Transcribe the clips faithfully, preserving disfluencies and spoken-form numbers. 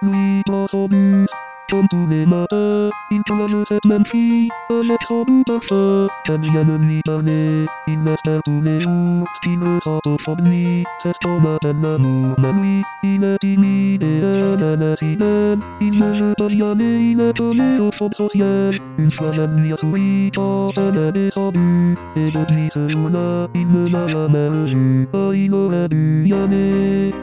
lui dans son bus. Comme tous les matins, il plonge cette même fille, avec son doux parfum. Elle vient de lui parler, il l'espère tous les jours. Ce qu'il ressent au fond de lui, c'est ce qu'on appelle l'amour. Mais lui, il est timide et elle, elle est si belle. Il ne veut pas y aller, il est collé au fond de son ciel. Une fois elle lui a souri quand elle est descendue. Et depuis ce jour-là, il ne l'a jamais revue. Oh, il aurait dû y aller.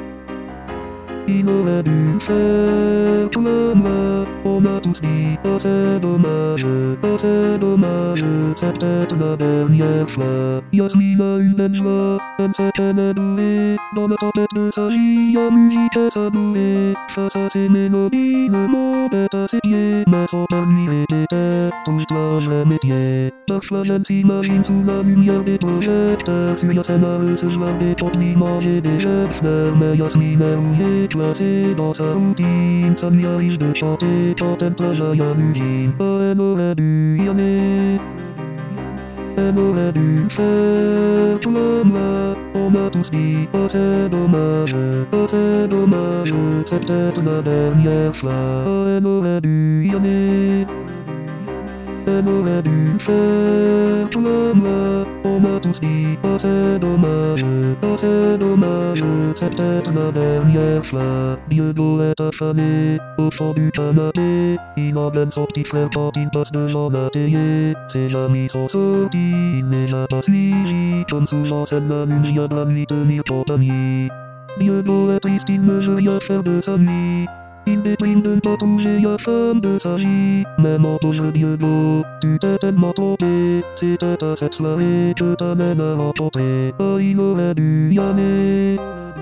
Il aurait dû faire comme moi. On a tous dit, oh c'est dommage, oh c'est dommage, c'est peut-être la dernière fois. Yasmine a une belle voix, elle sait qu'elle est douée. Dans la tempête de sa vie, la musique est sa douée. Face à ses mélodies, le monde est à ses pieds. Mais son père lui répétait, toute la jamais pied. Parfois elle s'imagine sous la lumière des projecteurs. Sur la scène à recevoir des compliments et des fleurs. Mais Yasmine est rouillée, classée dans sa routine. Ça lui arrive de chanter quand elle travaille à l'usine. Oh, elle aurait dû y aller. Elle aurait dû faire comme moi. On a tous dit, oh c'est dommage, oh c'est dommage, c'est peut-être la dernière fois. Oh, elle aurait dû y aller. Elle aurait dû faire comme moi. On a tous dit, oh c'est dommage, oh c'est dommage, c'est peut-être la dernière fois. Diego est affalé, au fond du canapé. Il emmène son petit frère quand il passe devant la télé. Ses amis sont sortis, il les a pas suivis. Comme souvent c'est la lumière de la nuit tenir compagnie. Diego est triste, il ne veut rien faire de sa vie. Il déprime de ne pas trouver la femme de sa vie. Mais mon pauvre Diego, tu t'es tellement trompé. C'était à cette soirée que ta mère a rencontré. Oh, il aurait dû y aller.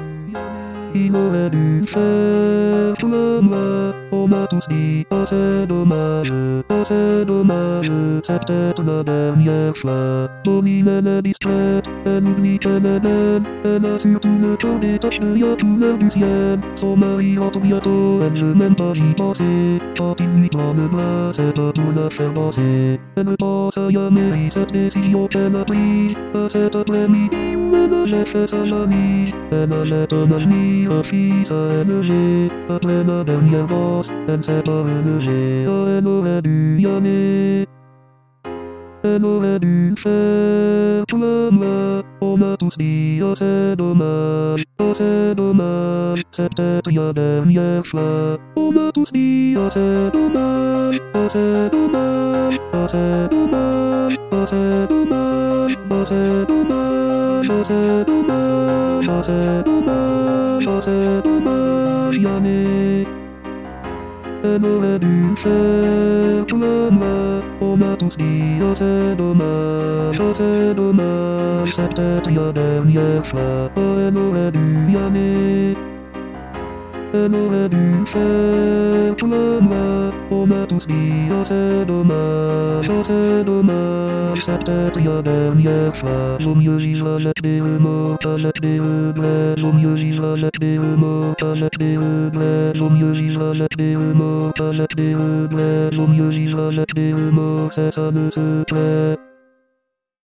Il aurait dû faire comme moi. On a tous dit, oh c'est dommage, oh c'est dommage, c'est peut-être la dernière fois. Pauline elle est discrète, elle oublie qu'elle est belle. Elle a surtout le corps des taches de la couleur du ciel. Son mari rentre bientôt, elle veut même pas y penser. Quand il lui prend le bras, c'est pas pour la faire danser. Elle pense à Yamiri, cette décision qu'elle a prise. À cet après-midi où elle avait fait sa valise. Elle allait un avenir, un fils à élever. Après la dernière danse, elle s'est pas relevée. Oh, elle aurait dû y aller. Elle aurait dû faire comme moi. On a tous dit, oh c'est dommage, oh c'est dommage, c'est peut-être la dernière fois. On a tous dit, oh c'est dommage, oh c'est dommage, oh c'est dommage, oh c'est dommage, oh c'est dommage, oh c'est dommage, oh c'est dommage, oh c'est dommage, y aller. Elle aurait dû faire comme moi. On a tous dit, oh c'est dommage, oh c'est dommage, c'est peut-être la dernière fois. Oh, elle aurait dû y aller. Elle aurait dû faire comme moi. On a tous dit, oh c'est dommage, oh c'est dommage, c'est peut-être la dernière fois. Vaut mieux vivre avec des remords qu'avec des regrets. Vaut mieux vivre avec des remords qu'avec des regrets. Vaut mieux vivre avec des remords qu'avec des regrets. Vaut mieux vivre avec des remords, c'est ça le secret.